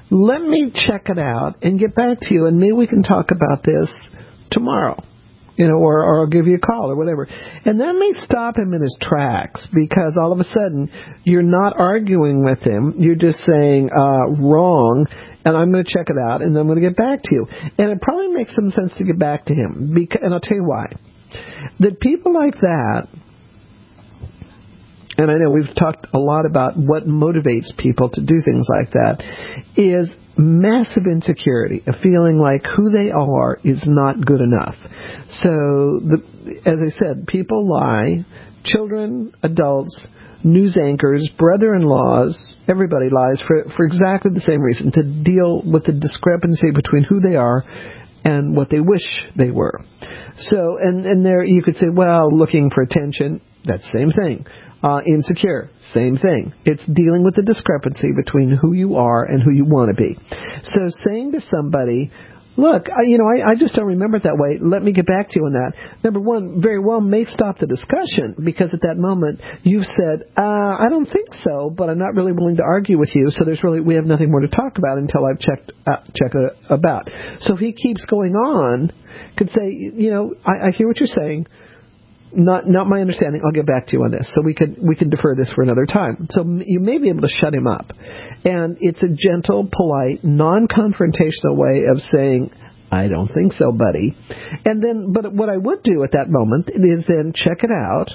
let me check it out and get back to you, and maybe we can talk about this tomorrow. You know, or, or I'll give you a call or whatever. And that may stop him in his tracks, because all of a sudden you're not arguing with him. You're just saying, uh, wrong, and I'm going to check it out, and then I'm going to get back to you. And it probably makes some sense to get back to him. Because, and I'll tell you why. That people like that, and I know we've talked a lot about what motivates people to do things like that, is massive insecurity, a feeling like who they are is not good enough. So, the, as I said, people lie, children, adults, news anchors, brother-in-laws, everybody lies for, for exactly the same reason, to deal with the discrepancy between who they are and what they wish they were. So, and, and there you could say, well, looking for attention, that's the same thing. Uh, insecure, same thing. It's dealing with the discrepancy between who you are and who you want to be. So saying to somebody, look, I, you know, I, I just don't remember it that way. Let me get back to you on that. Number one, very well may stop the discussion, because at that moment you've said, uh, I don't think so, but I'm not really willing to argue with you. So there's really, we have nothing more to talk about until I've checked, uh, checked uh, about. So if he keeps going on, could say, you know, I, I hear what you're saying. Not not my understanding. I'll get back to you on this. So we can we can defer this for another time. So you may be able to shut him up. And it's a gentle, polite, non-confrontational way of saying, I don't think so, buddy. And then, but what I would do at that moment is then check it out,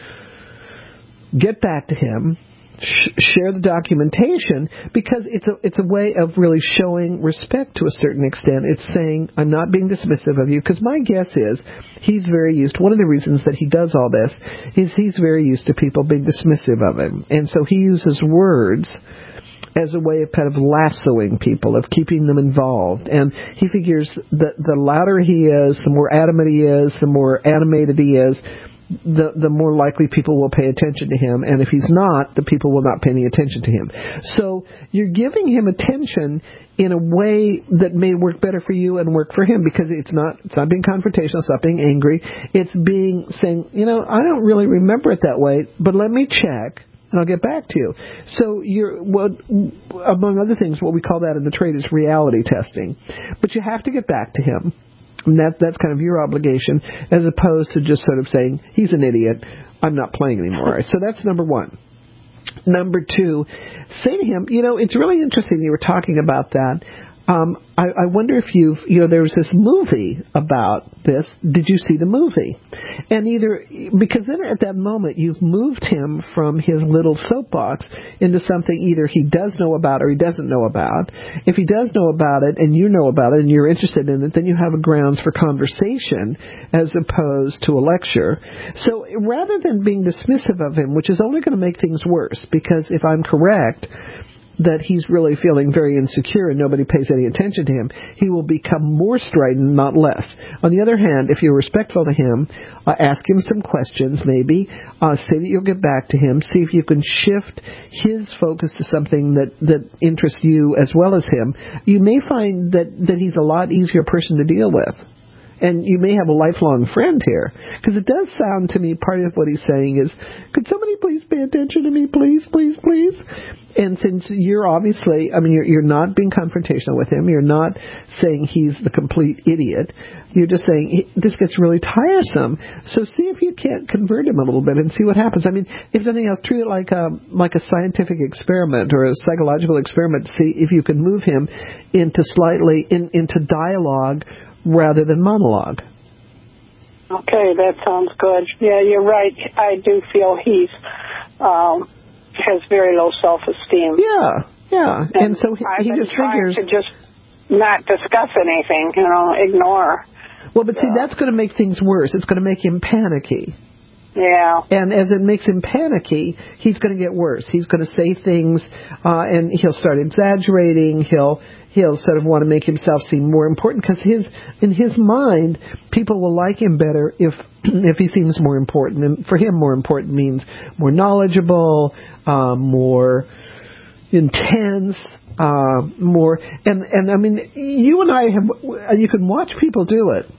get back to him, sh- share the documentation, because it's a it's a way of really showing respect to a certain extent. It's saying, I'm not being dismissive of you, because my guess is he's very used, one of the reasons that he does all this is he's very used to people being dismissive of him. And so he uses words as a way of kind of lassoing people, of keeping them involved. And he figures that the louder he is, the more adamant he is, the more animated he is, the the more likely people will pay attention to him. And if he's not, the people will not pay any attention to him. So you're giving him attention in a way that may work better for you and work for him, because it's not it's not being confrontational, it's not being angry. It's being saying, you know, I don't really remember it that way, but let me check, and I'll get back to you. So you're, well, among other things, what we call that in the trade is reality testing. But you have to get back to him. And that, that's kind of your obligation, as opposed to just sort of saying, he's an idiot, I'm not playing anymore. So that's number one. Number two, say to him, you know, it's really interesting you were talking about that. Um, I, I wonder if you've, you know, there was this movie about this. Did you see the movie? And either, because then at that moment you've moved him from his little soapbox into something either he does know about or he doesn't know about. If he does know about it and you know about it and you're interested in it, then you have a grounds for conversation as opposed to a lecture. So rather than being dismissive of him, which is only going to make things worse, because if I'm correct, that he's really feeling very insecure and nobody pays any attention to him, he will become more strident, not less. On the other hand, if you're respectful to him, uh, ask him some questions maybe, uh, say that you'll get back to him, see if you can shift his focus to something that, that interests you as well as him. You may find that, that he's a lot easier person to deal with. And you may have a lifelong friend here. Because it does sound to me, part of what he's saying is, could somebody please pay attention to me, please, please, please? And since you're obviously, I mean, you're, you're not being confrontational with him. You're not saying he's the complete idiot. You're just saying, this gets really tiresome. So see if you can't convert him a little bit and see what happens. I mean, if nothing else, treat it like a, like a scientific experiment or a psychological experiment to see if you can move him into slightly, in, into dialogue rather than monologue. Okay, that sounds good. Yeah, you're right. I do feel he's um, has very low self-esteem. Yeah, yeah. And, and so he, I've he been just trying figures to just not discuss anything, you know, ignore. Well, but see, that's going to make things worse. It's going to make him panicky. Yeah. And as it makes him panicky, he's going to get worse. He's going to say things, uh, and he'll start exaggerating. He'll he'll sort of want to make himself seem more important, because his in his mind, people will like him better if if he seems more important. And for him, more important means more knowledgeable, uh, more intense, uh, more. And and I mean, you and I have. You can watch people do it.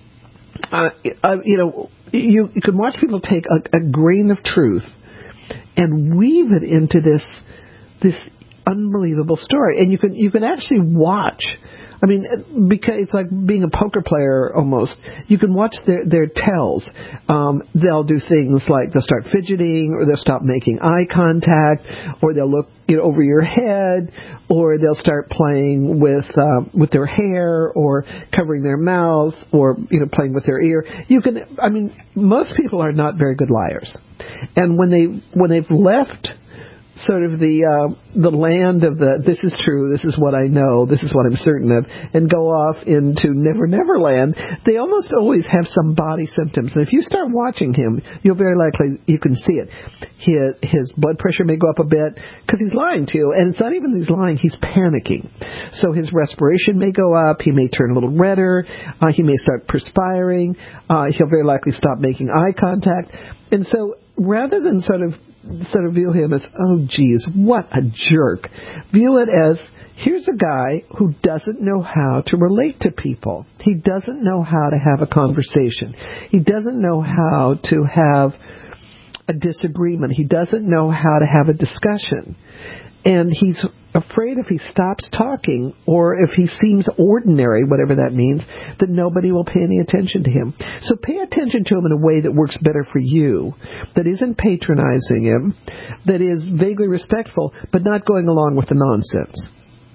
Uh, uh, you know, you, you can watch people take a, a grain of truth and weave it into this this unbelievable story. And you can you can actually watch. I mean, because it's like being a poker player almost. You can watch their their tells. Um, they'll do things like they'll start fidgeting, or they'll stop making eye contact, or they'll look you know, over your head, or they'll start playing with uh, with their hair, or covering their mouth, or you know playing with their ear. You can. I mean, most people are not very good liars, and when they when they've left sort of the uh, the land of the this is true, this is what I know, this is what I'm certain of, and go off into Never Never Land, they almost always have some body symptoms. And if you start watching him, you'll very likely, you can see it. His, his blood pressure may go up a bit because he's lying to you. And it's not even he's lying, he's panicking. So his respiration may go up, he may turn a little redder, uh, he may start perspiring, uh, he'll very likely stop making eye contact. And so rather than sort of sort of view him as, oh, geez, what a jerk, view it as, here's a guy who doesn't know how to relate to people. He doesn't know how to have a conversation. He doesn't know how to have a disagreement. He doesn't know how to have a discussion. And he's afraid if he stops talking, or if he seems ordinary, whatever that means, that nobody will pay any attention to him. So pay attention to him in a way that works better for you, that isn't patronizing him, that is vaguely respectful, but not going along with the nonsense.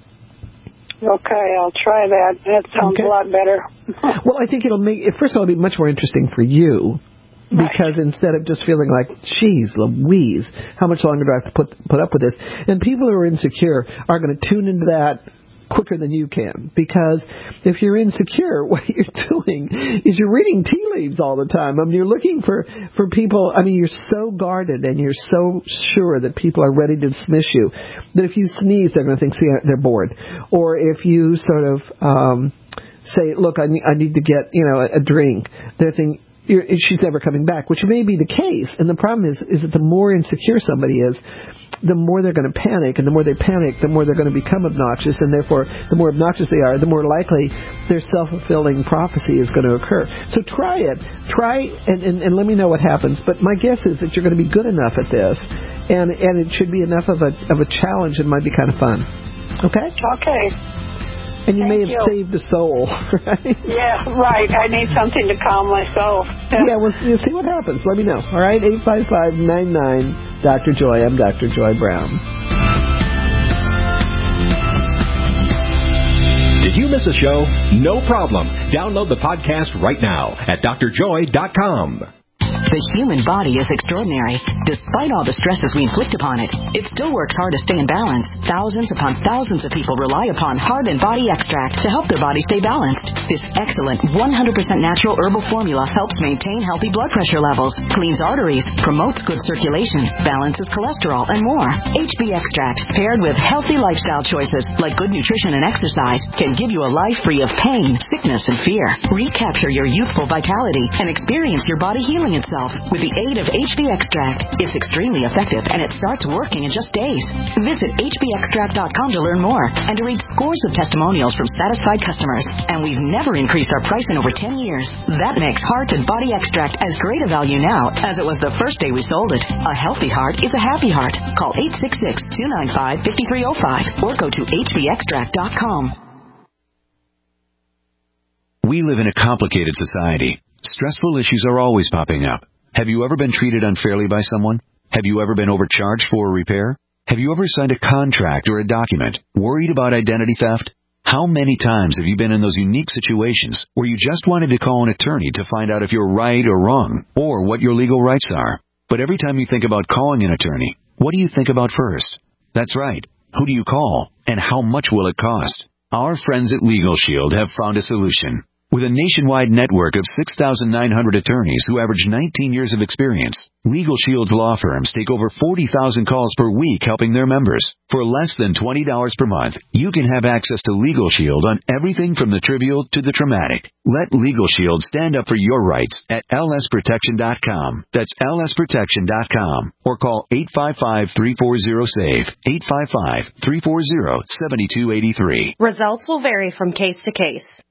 Okay, I'll try that. That sounds okay. a lot better. Well, I think it'll make, first of all, it'll be much more interesting for you. Because right. instead of just feeling like, geez, Louise, how much longer do I have to put put up with this? And people who are insecure are going to tune into that quicker than you can. Because if you're insecure, what you're doing is you're reading tea leaves all the time. I mean, you're looking for, for people, I mean, you're so guarded and you're so sure that people are ready to dismiss you that if you sneeze, they're going to think, see, they're bored. Or if you sort of um, say, look, I need, I need to get, you know, a, a drink, they're thinking, You're, she's never coming back, which may be the case. And the problem is, is that the more insecure somebody is, the more they're going to panic, and the more they panic, the more they're going to become obnoxious, and therefore, the more obnoxious they are, the more likely their self-fulfilling prophecy is going to occur. So try it. Try and, and, and let me know what happens. But my guess is that you're going to be good enough at this, and, and it should be enough of a, of a challenge. It might be kind of fun. Okay? Okay. And you Thank may have you. saved a soul, right? Yeah, right. I need something to calm myself. Yeah, well, you see what happens. Let me know. All right, eight five five, nine nine, Doctor Joy. I'm Doctor Joy Brown. Did you miss a show? No problem. Download the podcast right now at D R joy dot com. The human body is extraordinary. Despite all the stresses we inflict upon it, it still works hard to stay in balance. Thousands upon thousands of people rely upon Heart and Body Extract to help their body stay balanced. This excellent one hundred percent natural herbal formula helps maintain healthy blood pressure levels, cleans arteries, promotes good circulation, balances cholesterol, and more. H B Extract, paired with healthy lifestyle choices like good nutrition and exercise, can give you a life free of pain, sickness, and fear. Recapture your youthful vitality and experience your body healing itself with the aid of H B Extract. It's extremely effective, and it starts working in just days. Visit H B extract dot com to learn more and to read scores of testimonials from satisfied customers. And we've never increased our price in over ten years. That makes Heart and Body Extract as great a value now as it was the first day we sold it. A healthy heart is a happy heart. Call eight six six, two nine five, five three zero five or go to H B extract dot com. We live in a complicated society. Stressful issues are always popping up. Have you ever been treated unfairly by someone? Have you ever been overcharged for a repair? Have you ever signed a contract or a document worried about identity theft? How many times have you been in those unique situations where you just wanted to call an attorney to find out if you're right or wrong, or what your legal rights are? But every time you think about calling an attorney, what do you think about first? That's right. Who do you call, and how much will it cost? Our friends at Legal Shield have found a solution. With a nationwide network of six thousand nine hundred attorneys who average nineteen years of experience, Legal Shield's law firms take over forty thousand calls per week helping their members. For less than twenty dollars per month, you can have access to Legal Shield on everything from the trivial to the traumatic. Let Legal Shield stand up for your rights at L S protection dot com. That's L S protection dot com. Or call eight five five, three four zero, S A V E, eight five five, three four zero, seven two eight three. Results will vary from case to case.